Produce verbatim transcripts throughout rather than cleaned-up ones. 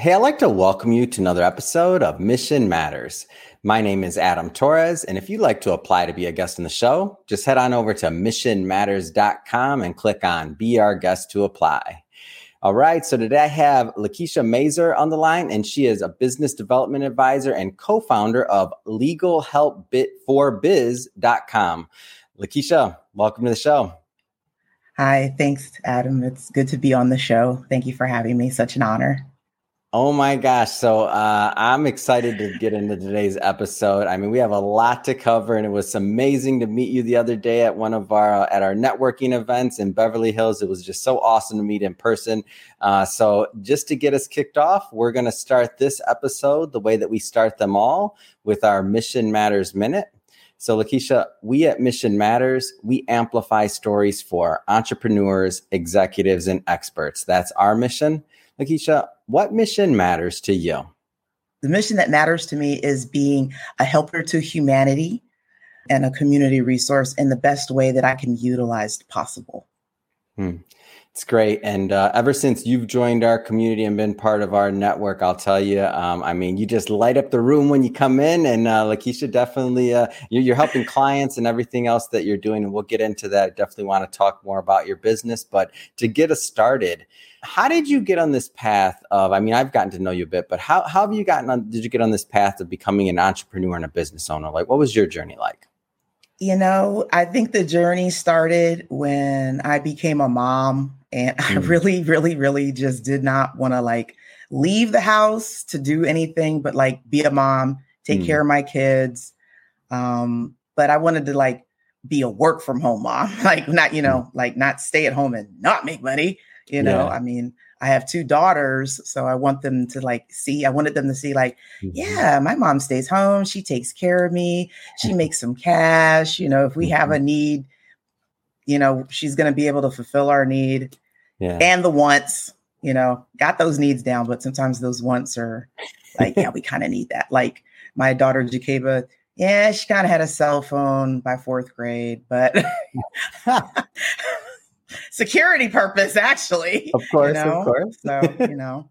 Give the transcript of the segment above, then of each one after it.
Hey, I'd like to welcome you to another episode of Mission Matters. My name is Adam Torres, and if you'd like to apply to be a guest on the show, just head on over to mission matters dot com and click on Be Our Guest to apply. All right, so today I have Lakeisha Mazer on the line, and she is a business development advisor and co-founder of legal help bit for biz dot com. Lakeisha, welcome to the show. Hi, thanks, Adam. It's good to be on the show. Thank you for having me. Such an honor. Oh my gosh. So uh, I'm excited to get into today's episode. I mean, we have a lot to cover, and it was amazing to meet you the other day at one of our, uh, at our networking events in Beverly Hills. It was just so awesome to meet in person. Uh, so just to get us kicked off, we're going to start this episode the way that we start them all, with our Mission Matters Minute. So Lakeisha, we at Mission Matters, we amplify stories for entrepreneurs, executives, and experts. That's our mission. Lakeisha, what mission matters to you? The mission that matters to me is being a helper to humanity and a community resource in the best way that I can utilize possible. Hmm. It's great. And uh, ever since you've joined our community and been part of our network, I'll tell you, um, I mean, you just light up the room when you come in. And uh, Lakeisha, definitely, uh, you're, you're helping clients and everything else that you're doing. And we'll get into that. Definitely want to talk more about your business. But to get us started, how did you get on this path of, I mean, I've gotten to know you a bit, but how, how have you gotten on, did you get on this path of becoming an entrepreneur and a business owner? Like, what was your journey like? You know, I think the journey started when I became a mom, and I mm. really, really, really just did not want to like leave the house to do anything but like be a mom, take mm. care of my kids. Um, but I wanted to like be a work from home mom, like not, you know, mm. like not stay at home and not make money. You know, yeah. I mean, I have two daughters, so I want them to like see, I wanted them to see like, mm-hmm. yeah, my mom stays home. She takes care of me. She makes some cash. You know, if we mm-hmm. have a need, you know, she's going to be able to fulfill our need yeah. and the wants, you know, got those needs down. But sometimes those wants are like, yeah, we kind of need that. Like my daughter, Jacoba, yeah, she kind of had a cell phone by fourth grade, but security purpose, actually. Of course, you know? of course. So, you know.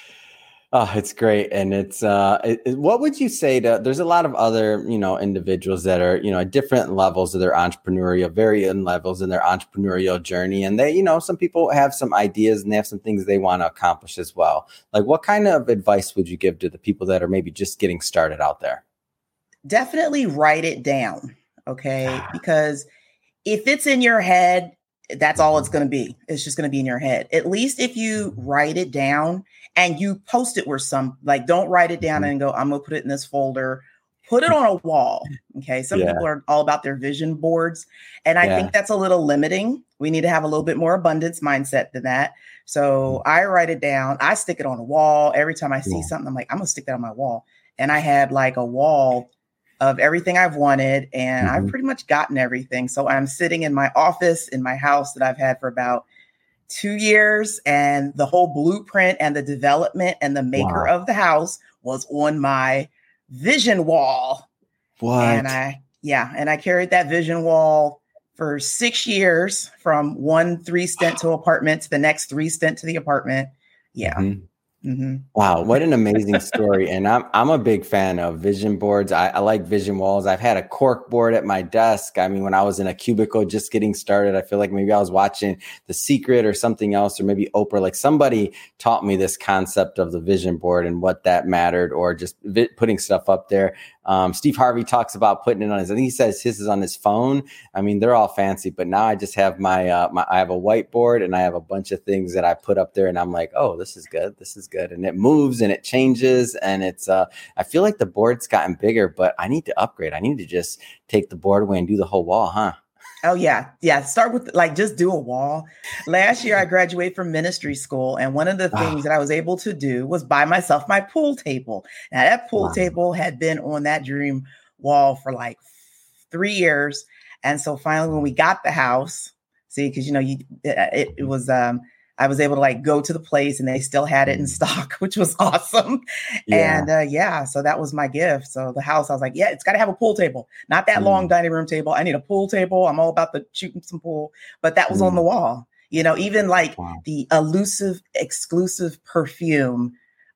Oh, it's great. And it's, uh, it, it, what would you say to, there's a lot of other, you know, individuals that are, you know, at different levels of their entrepreneurial, varying levels in their entrepreneurial journey. And they, you know, some people have some ideas and they have some things they want to accomplish as well. Like, what kind of advice would you give to the people that are maybe just getting started out there? Definitely write it down. Okay. Because if it's in your head, that's all it's going to be. It's just going to be in your head. At least if you write it down and you post it where some, like, don't write it down and go, I'm going to put it in this folder, put it on a wall. Okay. Some yeah. people are all about their vision boards. And I yeah. think that's a little limiting. We need to have a little bit more abundance mindset than that. So I write it down. I stick it on a wall. Every time I see yeah. something, I'm like, I'm going to stick that on my wall. And I had like a wall of everything I've wanted, and mm-hmm. I've pretty much gotten everything. So I'm sitting in my office in my house that I've had for about two years, and the whole blueprint and the development and the maker wow. of the house was on my vision wall. What? And I, yeah, and I carried that vision wall for six years from one three stint to apartment to the next three stint to the apartment. Yeah. Mm-hmm. Mm-hmm. Wow, what an amazing story. And I'm I'm a big fan of vision boards. I, I like vision walls. I've had a cork board at my desk. I mean, when I was in a cubicle just getting started, I feel like maybe I was watching The Secret or something else, or maybe Oprah. Like somebody taught me this concept of the vision board and what that mattered, or just vi- putting stuff up there. Um, Steve Harvey talks about putting it on his, I think he says his is on his phone. I mean, they're all fancy, but now I just have my, uh, my, I have a whiteboard and I have a bunch of things that I put up there and I'm like, oh, this is good. This is good. And it moves and it changes. And it's, uh, I feel like the board's gotten bigger, but I need to upgrade. I need to just take the board away and do the whole wall, huh? Oh, yeah. Yeah. Start with like, just do a wall. Last year, I graduated from ministry school. And one of the things oh. that I was able to do was buy myself my pool table. Now that pool wow. table had been on that dream wall for like three years. And so finally, when we got the house, see, cause you know, you, it, it was, um, I was able to like go to the place and they still had it in stock, which was awesome. Yeah. And uh, yeah, so that was my gift. So the house, I was like, yeah, it's got to have a pool table, not that mm. long dining room table. I need a pool table. I'm all about the shooting some pool, but that was mm. on the wall. You know, even like wow. the elusive, exclusive perfume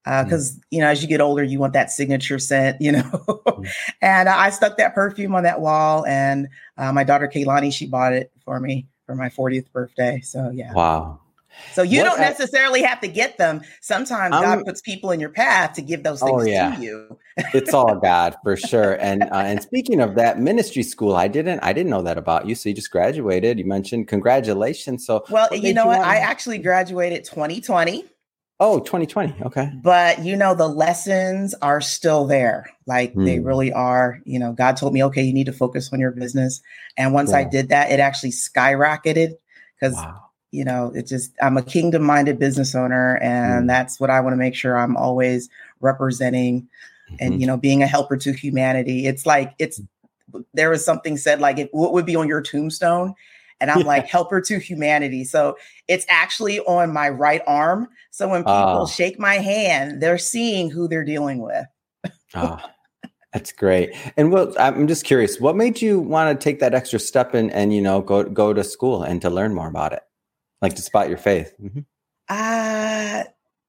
Because, uh, mm. you know, as you get older, you want that signature scent, you know, Mm. and I stuck that perfume on that wall. And uh, my daughter, Kaylani, she bought it for me for my fortieth birthday. So, yeah. Wow. So you What don't I, necessarily have to get them. Sometimes God I'm, puts people in your path to give those oh things to yeah, you. it's all God for sure. And, uh, and speaking of that ministry school, I didn't, I didn't know that about you. So you just graduated, you mentioned congratulations. So Well, what you made know you what? want I to? actually graduated twenty twenty. Oh, twenty twenty. Okay. But, you know, the lessons are still there. Like they Hmm. really are. You know, God told me, okay, you need to focus on your business. And once I Cool. did that, it actually skyrocketed because, Wow. you know, it just, I'm a kingdom minded business owner. And Mm. that's what I want to make sure I'm always representing Mm-hmm. and, you know, being a helper to humanity. It's like, it's, there was something said like, it, what would be on your tombstone? And I'm Yeah. like, helper to humanity. So it's actually on my right arm. So when people Oh. shake my hand, they're seeing who they're dealing with. Oh, that's great. And what, I'm just curious, what made you want to take that extra step and, and, you know, go, go to school and to learn more about it? Like to spot your faith. Mm-hmm. Uh,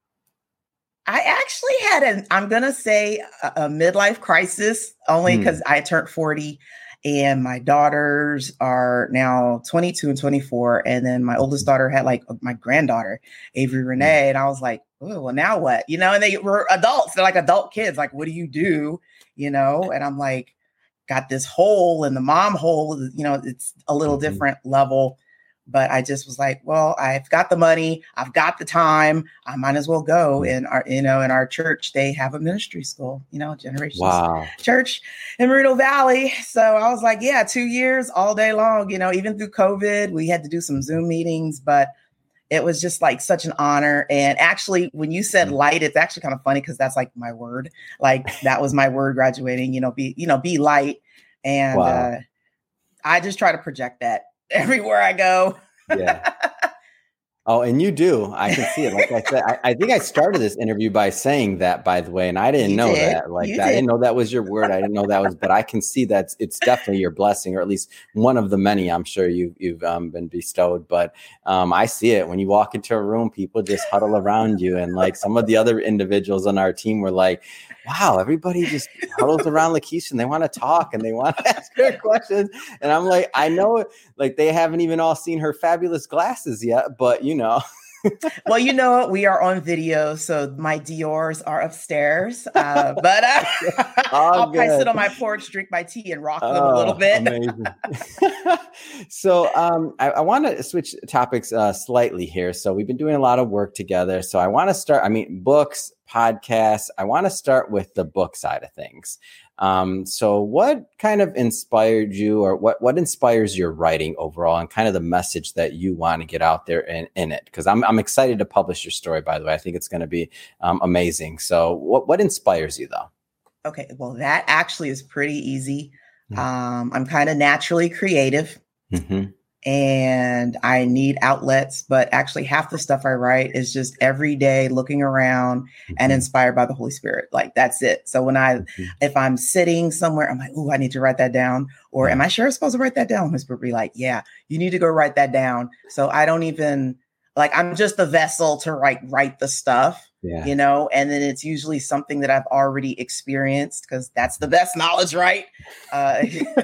I actually had an, I'm going to say a, a midlife crisis only because mm. I turned forty and my daughters are now twenty-two and twenty-four. And then my oldest daughter had like my granddaughter, Avery Renee. Mm. And I was like, oh, well, now what? You know, and they were adults. They're like adult kids. Like, what do you do? You know? And I'm like, got this hole in the mom hole. You know, it's a little mm-hmm. different level. But I just was like, well, I've got the money, I've got the time, I might as well go. In our, you know, in our church, they have a ministry school, you know, Generations wow. Church in Moreno Valley. So I was like, yeah, two years all day long, you know, even through COVID, we had to do some Zoom meetings, but it was just like such an honor. And actually, when you said light, it's actually kind of funny because that's like my word. Like that was my word graduating, you know, be, you know, be light. And wow. uh, I just try to project that everywhere I go. Yeah. Oh, and you do. I can see it. Like I said, I, I think I started this interview by saying that, by the way, and I didn't you know did. that. Like that, I didn't know that was your word. I didn't know that was, but I can see that it's definitely your blessing, or at least one of the many I'm sure you, you've um, been bestowed. But um, I see it when you walk into a room, people just huddle around you, and like some of the other individuals on our team were like, "Wow, everybody just huddles around Lakeisha and they want to talk and they want to ask her questions." And I'm like, I know, like they haven't even all seen her fabulous glasses yet, but you know. Well, you know what? We are on video, so my Dior's are upstairs. Uh, but uh, I'll probably sit on my porch, drink my tea, and rock them oh, a little bit. Amazing. So um, I, I want to switch topics uh, slightly here. So we've been doing a lot of work together. So I want to start, I mean, books, podcasts. I want to start with the book side of things. Um, so what kind of inspired you, or what, what inspires your writing overall, and kind of the message that you want to get out there in, in it? Because I'm, I'm excited to publish your story, by the way. I think it's going to be um, amazing. So what, what inspires you though? Okay. Well, that actually is pretty easy. Mm-hmm. Um, I'm kind of naturally creative. Mm-hmm. And I need outlets, but actually half the stuff I write is just every day looking around mm-hmm. and inspired by the Holy Spirit. Like that's it. So when I, mm-hmm. if I'm sitting somewhere, I'm like, oh, I need to write that down. Or mm-hmm. am I sure I'm supposed to write that down? Holy Spirit be like, yeah, you need to go write that down. So I don't even like, I'm just the vessel to write, write the stuff, yeah. you know, and then it's usually something that I've already experienced because that's the best knowledge, right? Uh,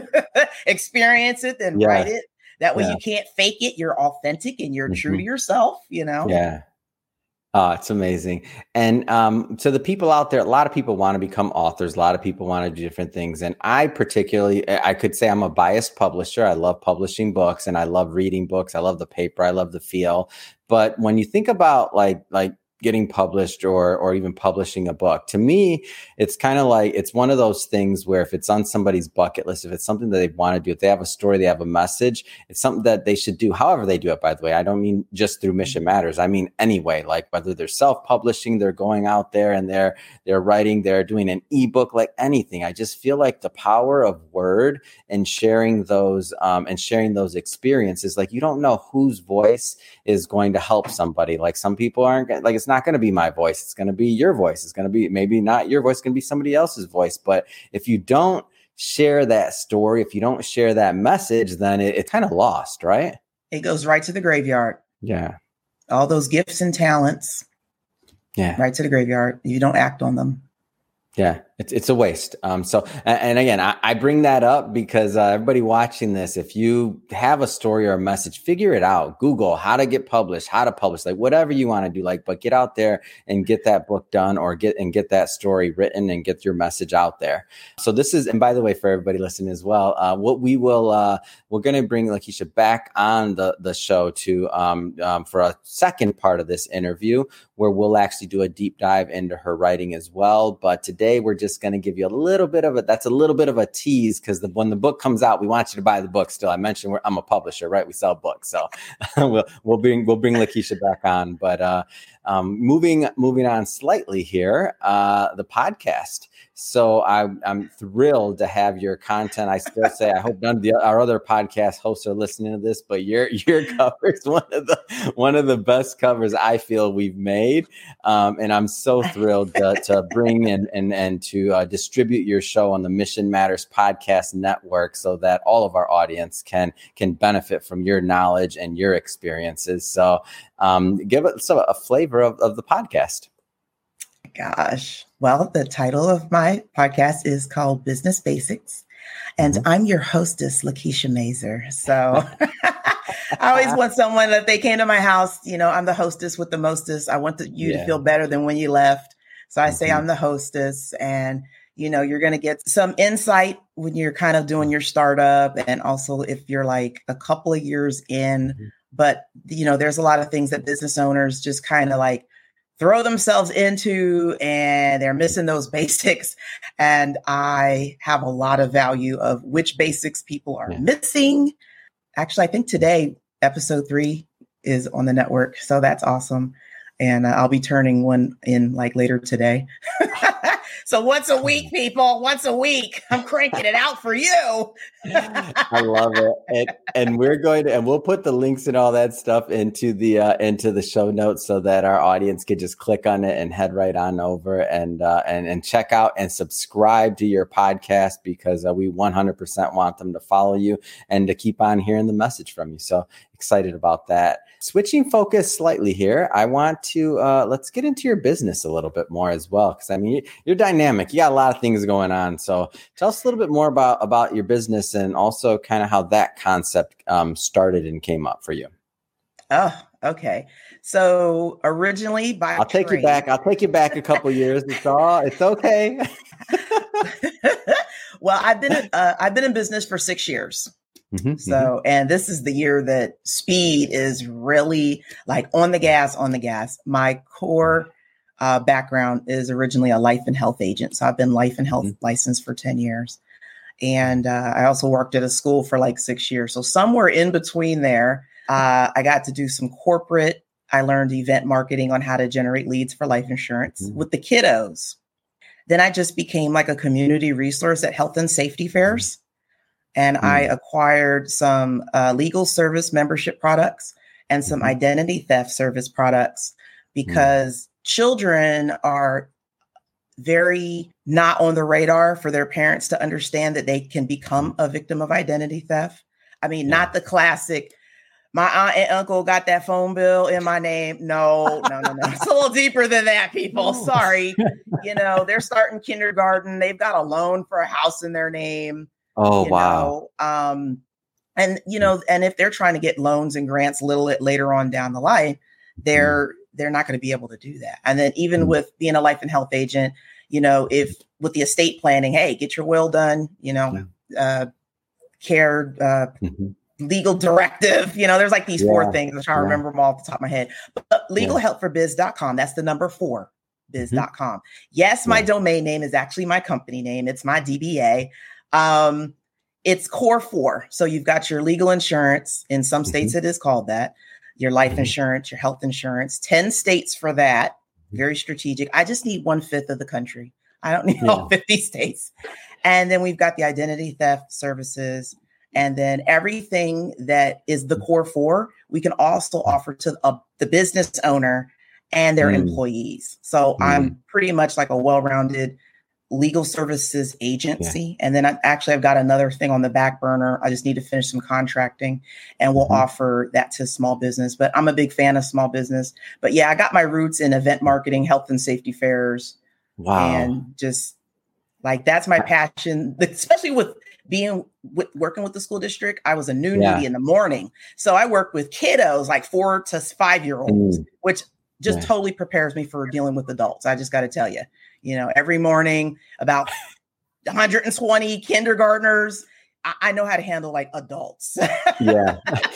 experience it, then yeah. write it. That way yeah. you can't fake it. You're authentic and you're mm-hmm. true to yourself, you know? Yeah. Oh, it's amazing. And um, so the people out there, a lot of people want to become authors. A lot of people want to do different things. And I particularly, I could say I'm a biased publisher. I love publishing books and I love reading books. I love the paper. I love the feel. But when you think about like, like, getting published or or even publishing a book, to me, it's kind of like, it's one of those things where if it's on somebody's bucket list, if it's something that they want to do, if they have a story, they have a message, it's something that they should do however they do it, by the way. I don't mean just through Mission Matters. I mean, anyway, like whether they're self-publishing, they're going out there and they're, they're writing, they're doing an ebook, like anything. I just feel like the power of word and sharing those, um, and sharing those experiences, like you don't know whose voice is going to help somebody. Like some people aren't like, it's not going to be my voice. It's going to be your voice. It's going to be maybe not your voice, it's going to be somebody else's voice. But if you don't share that story, if you don't share that message, then it, it's kind of lost, right? It goes right to the graveyard. Yeah. All those gifts and talents. Yeah. Right to the graveyard. You don't act on them. Yeah, it's it's a waste. Um, so, and, and again, I, I bring that up because uh, everybody watching this, if you have a story or a message, figure it out. Google how to get published, how to publish, like whatever you want to do. Like, but get out there and get that book done, or get and get that story written, and get your message out there. So this is, and by the way, for everybody listening as well, uh, what we will, uh, we're going to bring Lakeisha back on the the show to um, um, for a second part of this interview, where we'll actually do a deep dive into her writing as well. But today we're just going to give you a little bit of it. That's a little bit of a tease, because the, when the book comes out, we want you to buy the book still. I mentioned we're, I'm a publisher, right? We sell books. So we'll, we'll bring, we'll bring Lakeisha back on, but uh, um, moving, moving on slightly here, uh, the podcast. So I, I'm thrilled to have your content. I still say, I hope none of the, our other podcast hosts are listening to this, but your your cover is one of the one of the best covers I feel we've made, um, and I'm so thrilled to, to bring and and and to uh, distribute your show on the Mission Matters Podcast Network, so that all of our audience can can benefit from your knowledge and your experiences. So, um, give us a, a flavor of, of the podcast. Gosh. Well, the title of my podcast is called Business Basics, and mm-hmm. I'm your hostess, Lakeisha Mazer. So I always want someone that they came to my house, you know, I'm the hostess with the mostest. I want the, you yeah. to feel better than when you left. So I mm-hmm. say I'm the hostess, and, you know, you're going to get some insight when you're kind of doing your startup, and also if you're like a couple of years in, mm-hmm. but, you know, there's a lot of things that business owners just kind of like throw themselves into, and they're missing those basics. And I have a lot of value of which basics people are yeah. missing. Actually, I think today, episode three is on the network. So that's awesome. And uh, I'll be turning one in like later today. So once a week, people, once a week, I'm cranking it out for you. I love it. And, and we're going to, and we'll put the links and all that stuff into the, uh, into the show notes, so that our audience could just click on it and head right on over and, uh, and, and check out and subscribe to your podcast, because uh, we one hundred percent want them to follow you and to keep on hearing the message from you. So excited about that. Switching focus slightly here, I want to, uh, let's get into your business a little bit more as well. Cause I mean, you're dynamic. You got a lot of things going on. So tell us a little bit more about, about your business, and also kind of how that concept um, started and came up for you. Oh, okay. So originally by I'll take trade. you back. I'll take you back a couple years. It's all, it's okay. Well, I've been, uh, I've been in business for six years. Mm-hmm, so, mm-hmm. and this is the year that speed is really like on the gas, on the gas. My core uh, background is originally a life and health agent. So I've been life and health mm-hmm. licensed for ten years. And uh, I also worked at a school for like six years. So somewhere in between there, uh, I got to do some corporate. I learned event marketing on how to generate leads for life insurance mm-hmm. with the kiddos. Then I just became like a community resource at health and safety fairs. And mm. I acquired some uh, legal service membership products and some mm-hmm. identity theft service products, because mm. children are very not on the radar for their parents to understand that they can become a victim of identity theft. I mean, yeah. not the classic, my aunt and uncle got that phone bill in my name. No, no, no, no. It's a little deeper than that, people. Oh. Sorry. You know, they're starting kindergarten. They've got a loan for a house in their name. Oh, you wow. Know, um, and, you know, and if they're trying to get loans and grants a little bit later on down the line, they're, mm. they're not going to be able to do that. And then even mm. with being a life and health agent, you know, if with the estate planning, hey, get your will done, you know, yeah. uh, care, uh, mm-hmm. legal directive, you know, there's like these yeah. four things. I'm trying to yeah. remember them all off the top of my head, but legal help for biz dot com. That's the number four, biz dot com. Mm-hmm. Yes. My yeah. domain name is actually my company name. It's my D B A. Um, it's core four. So you've got your legal insurance. In some states, mm-hmm. it is called that. Your life mm-hmm. insurance, your health insurance, ten states for that. Very strategic. I just need one fifth of the country. I don't need yeah. all fifty states. And then we've got the identity theft services. And then everything that is the core four, we can also offer to uh, the business owner and their mm. employees. So mm. I'm pretty much like a well-rounded legal services agency. Yeah. And then I actually, I've got another thing on the back burner. I just need to finish some contracting and we'll mm-hmm. offer that to small business. But I'm a big fan of small business. But yeah, I got my roots in event marketing, health and safety fairs. Wow. And just like, that's my passion, especially with being with working with the school district. I was a new yeah. newbie in the morning. So I work with kiddos, like four to five year olds, mm. which just yeah. totally prepares me for dealing with adults. I just got to tell you. You know, every morning about one hundred twenty kindergartners. I, I know how to handle like adults. Yeah.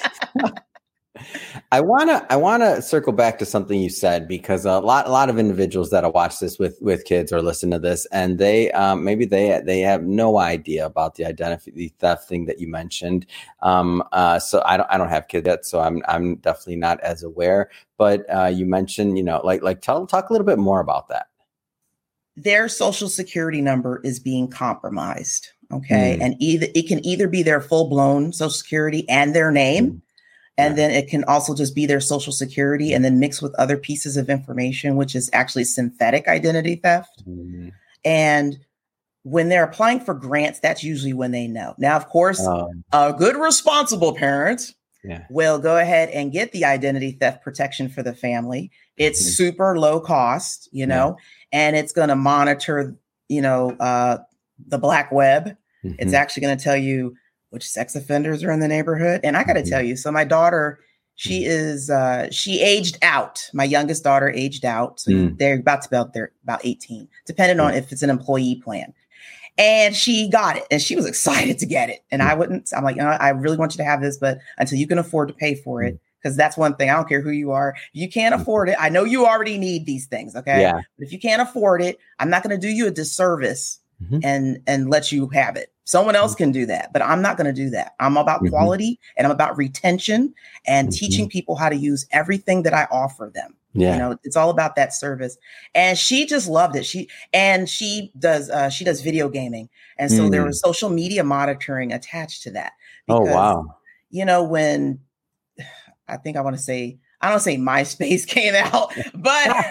I want to I want to circle back to something you said, because a lot a lot of individuals that watch this with with kids or listen to this, and they um, maybe they they have no idea about the identity theft thing that you mentioned. Um, uh, so I don't I don't have kids yet, so I'm I'm definitely not as aware. But uh, you mentioned, you know, like like tell talk a little bit more about that. Their social security number is being compromised. Okay. Mm. And either it can either be their full blown social security and their name. Mm. And yeah. then it can also just be their social security and then mix with other pieces of information, which is actually synthetic identity theft. Mm. And when they're applying for grants, that's usually when they know. Now, of course, um, a good responsible parent yeah. will go ahead and get the identity theft protection for the family. It's mm. super low cost, you know, yeah. and it's going to monitor, you know, uh, the black web. Mm-hmm. It's actually going to tell you which sex offenders are in the neighborhood. And I got to mm-hmm. tell you, so my daughter, she mm-hmm. is, uh, she aged out. My youngest daughter aged out. So mm. they're about to be out there about eighteen, depending mm. on if it's an employee plan. And she got it and she was excited to get it. And mm. I wouldn't, I'm like, you know, I really want you to have this, but until you can afford to pay for it, because that's one thing. I don't care who you are. If you can't afford it, I know you already need these things. Okay. Yeah. But if you can't afford it, I'm not going to do you a disservice mm-hmm. and, and let you have it. Someone else can do that, but I'm not going to do that. I'm about mm-hmm. quality and I'm about retention and mm-hmm. teaching people how to use everything that I offer them. Yeah. You know, it's all about that service. And she just loved it. She, and she does, uh, she does video gaming. And so mm. there was social media monitoring attached to that. Because, oh, wow. You know, when I think I want to say, I don't say MySpace came out, but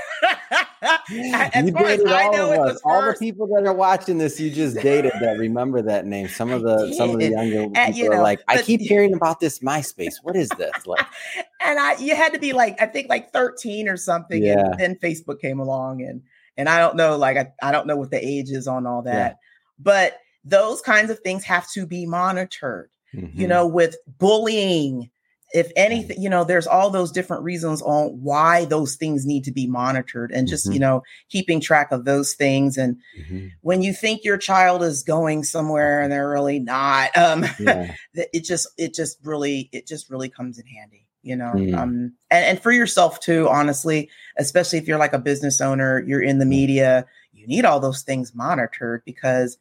as you far as dated I all know, of it us. was All first. the people that are watching this, you just dated that. Remember that name. Some of the some of the younger and, people you know, are like, I but, keep hearing about this MySpace. What is this? Like, and I, you had to be like, I think like thirteen or something. Yeah. And then Facebook came along, and and I don't know, like I, I don't know what the age is on all that, yeah. but those kinds of things have to be monitored. Mm-hmm. You know, with bullying. If anything, you know, there's all those different reasons on why those things need to be monitored and just, mm-hmm. you know, keeping track of those things. And mm-hmm. when you think your child is going somewhere and they're really not, um, yeah. it just, it just really, it just really comes in handy, you know, mm. um, and, and for yourself too, honestly, especially if you're like a business owner, you're in the media, you need all those things monitored because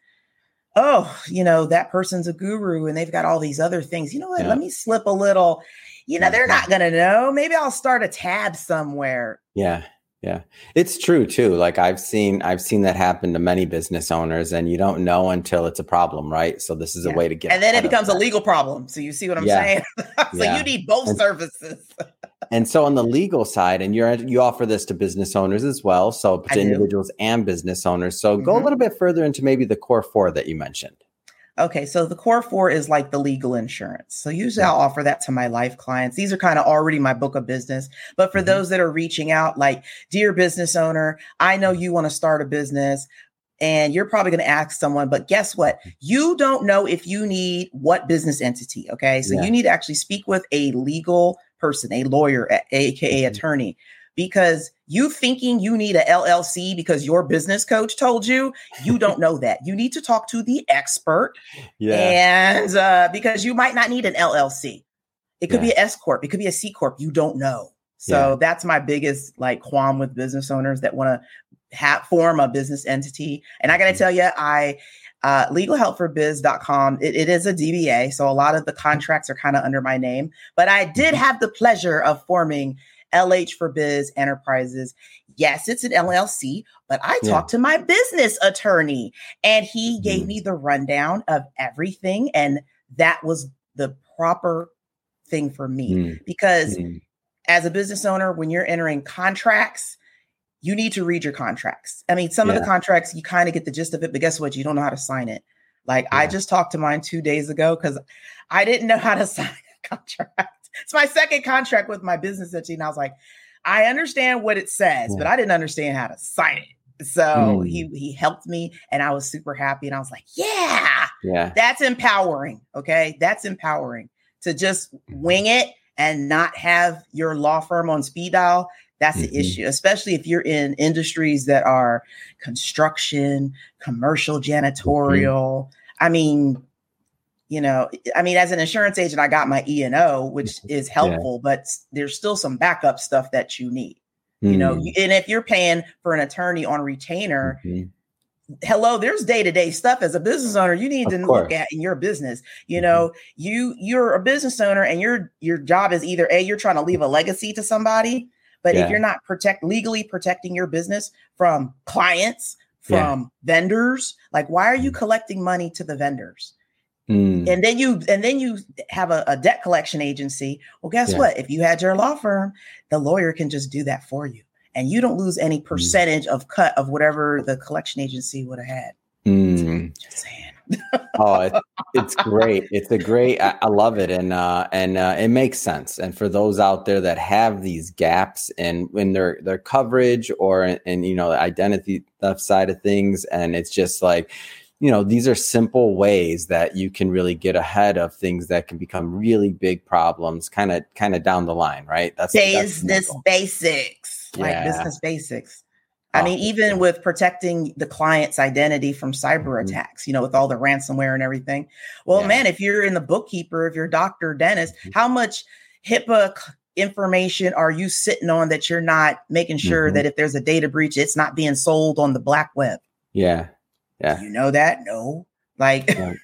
oh, you know, that person's a guru and they've got all these other things. You know what? Yeah. Let me slip a little, you know, they're not going to know. Maybe I'll start a tab somewhere. Yeah. Yeah. It's true too. Like I've seen, I've seen that happen to many business owners and you don't know until it's a problem. Right. So this is yeah. a way to get, and then it becomes a legal problem. So you see what I'm yeah. saying? so yeah. you need both and, services. And so on the legal side, and you're you offer this to business owners as well, so to individuals and business owners. So mm-hmm. go a little bit further into maybe the core four that you mentioned. Okay, so the core four is like the legal insurance. So usually I'll offer that to my life clients. These are kind of already my book of business. But for mm-hmm. those that are reaching out, like, dear business owner, I know you want to start a business. And you're probably going to ask someone, but guess what? You don't know if you need what business entity. Okay. So yeah. you need to actually speak with a legal person, a lawyer, A K A attorney, because you thinking you need a L L C because your business coach told you, you don't know that. You need to talk to the expert. Yeah. And uh, because you might not need an L L C. It could yeah. be an S Corp. It could be a C Corp. You don't know. So yeah. that's my biggest like qualm with business owners that want to have form a business entity. And I got to tell you, I, uh, legal help for biz dot com, it, it is a D B A. So a lot of the contracts are kind of under my name, but I did have the pleasure of forming L H for Biz Enterprises. Yes, it's an L L C, but I yeah. talked to my business attorney and he mm. gave me the rundown of everything. And that was the proper thing for me mm. because mm. as a business owner, when you're entering contracts, you need to read your contracts. I mean, some yeah. of the contracts, you kind of get the gist of it, but guess what? You don't know how to sign it. Like yeah. I just talked to mine two days ago because I didn't know how to sign a contract. It's my second contract with my business entity. And I was like, I understand what it says, yeah. but I didn't understand how to sign it. So mm. he he helped me and I was super happy. And I was like, yeah, yeah, that's empowering. Okay. That's empowering to just wing it and not have your law firm on speed dial. That's mm-hmm. the issue, especially if you're in industries that are construction, commercial, janitorial. Mm-hmm. I mean, you know, I mean, as an insurance agent, I got my E and O, which is helpful, yeah. but there's still some backup stuff that you need, mm-hmm. you know, and if you're paying for an attorney on retainer, mm-hmm. hello, there's day-to-day stuff as a business owner you need of to course. Look at in your business. You mm-hmm. know, you you're a business owner and your your job is either A, you're trying to leave a legacy to somebody. But yeah. if you're not protect legally protecting your business from clients, from yeah. vendors, like why are you collecting money to the vendors? Mm. And then you and then you have a, a debt collection agency. Well, guess yeah. what? If you had your law firm, the lawyer can just do that for you. And you don't lose any percentage mm. of cut of whatever the collection agency would have had. Mm. Just saying. oh, it, it's great. It's a great, I, I love it. And, uh, and, uh, it makes sense. And for those out there that have these gaps in, in their, their coverage or in, in, you know, the identity theft side of things. And it's just like, you know, these are simple ways that you can really get ahead of things that can become really big problems kind of, kind of down the line, right? That's business that's basics, yeah. like business basics. I mean, even with protecting the client's identity from cyber attacks, you know, with all the ransomware and everything. Well, yeah. man, if you're in the bookkeeper, if you're doctor, dentist, how much HIPAA information are you sitting on that you're not making sure mm-hmm. that if there's a data breach, it's not being sold on the black web? Yeah. Yeah. Do you know that? No. Like, yeah.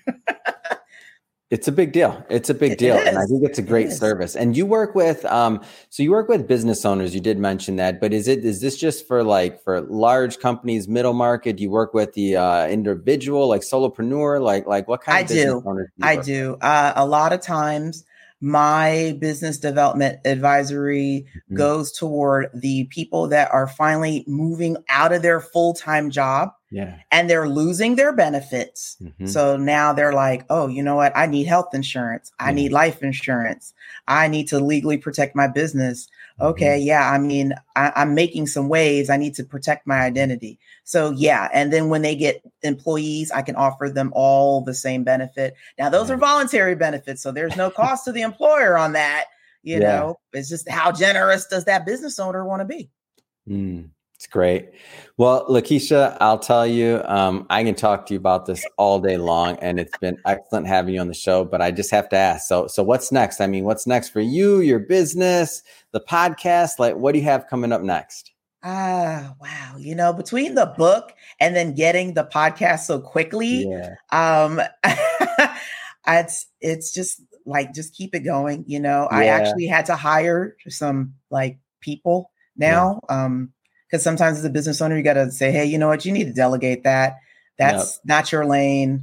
It's a big deal. It's a big it deal. Is. And I think it's a great it service. And you work with, um, so you work with business owners. You did mention that, but is it, is this just for like, for large companies, middle market? Do you work with the uh, individual, like solopreneur? Like, like what kind I of business do. owners do you I work do. Uh, a lot of times my business development advisory mm-hmm. goes toward the people that are finally moving out of their full-time job. Yeah. And they're losing their benefits. Mm-hmm. So now they're like, oh, you know what? I need health insurance. I mm-hmm. need life insurance. I need to legally protect my business. Okay. Mm-hmm. Yeah. I mean, I, I'm making some waves. I need to protect my identity. So yeah. And then when they get employees, I can offer them all the same benefit. Now those yeah. are voluntary benefits. So there's no cost to the employer on that. You yeah. know, it's just how generous does that business owner want to be? Mm. It's great. Well, Lakeisha, I'll tell you, um, I can talk to you about this all day long, and it's been excellent having you on the show, but I just have to ask. So, so what's next? I mean, what's next for you, your business, the podcast? Like, what do you have coming up next? Ah, wow. You know, between the book and then getting the podcast so quickly, yeah. um, it's, it's just like, just keep it going. You know, yeah. I actually had to hire some like people now, yeah. um, because sometimes as a business owner, you got to say, hey, you know what? You need to delegate that. That's yep. not your lane.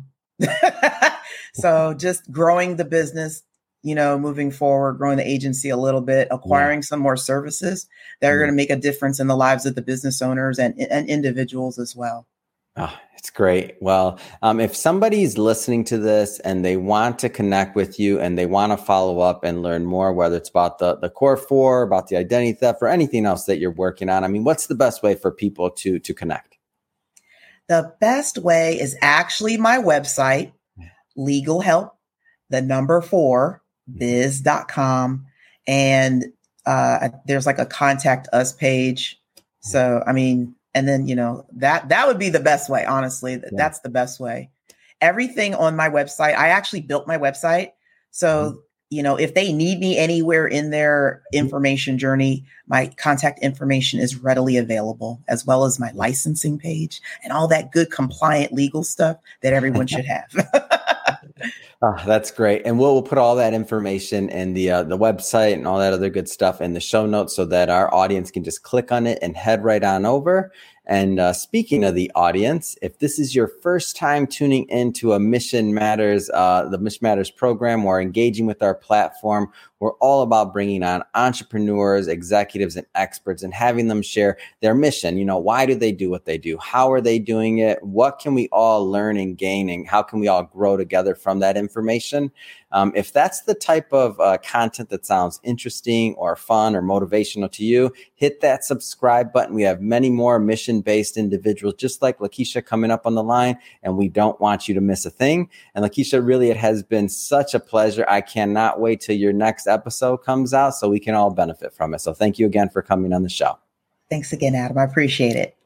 So just growing the business, you know, moving forward, growing the agency a little bit, acquiring yeah. some more services that are mm. going to make a difference in the lives of the business owners and, and individuals as well. Oh, it's great. Well, um, if somebody's listening to this and they want to connect with you and they want to follow up and learn more, whether it's about the, the core four, about the identity theft, or anything else that you're working on, I mean, what's the best way for people to, to connect? The best way is actually my website, Legal Help, the number four, biz dot com. And uh, there's like a contact us page. So, I mean, and then, you know, that that would be the best way. Honestly, yeah. that's the best way. Everything on my website, I actually built my website. So, mm-hmm. you know, if they need me anywhere in their information journey, my contact information is readily available, as well as my licensing page and all that good compliant legal stuff that everyone should have. Oh, that's great. And we'll, we'll put all that information in the uh, the website and all that other good stuff in the show notes so that our audience can just click on it and head right on over. And uh, speaking of the audience, if this is your first time tuning into a Mission Matters, uh, the Mission Matters program, or engaging with our platform, we're all about bringing on entrepreneurs, executives, and experts and having them share their mission. You know, why do they do what they do? How are they doing it? What can we all learn and gain? And how can we all grow together from that information? Um, if that's the type of uh, content that sounds interesting or fun or motivational to you, hit that subscribe button. We have many more mission-based individuals just like Lakeisha coming up on the line, and we don't want you to miss a thing. And Lakeisha, really, it has been such a pleasure. I cannot wait till your next episode comes out so we can all benefit from it. So thank you again for coming on the show. Thanks again, Adam. I appreciate it.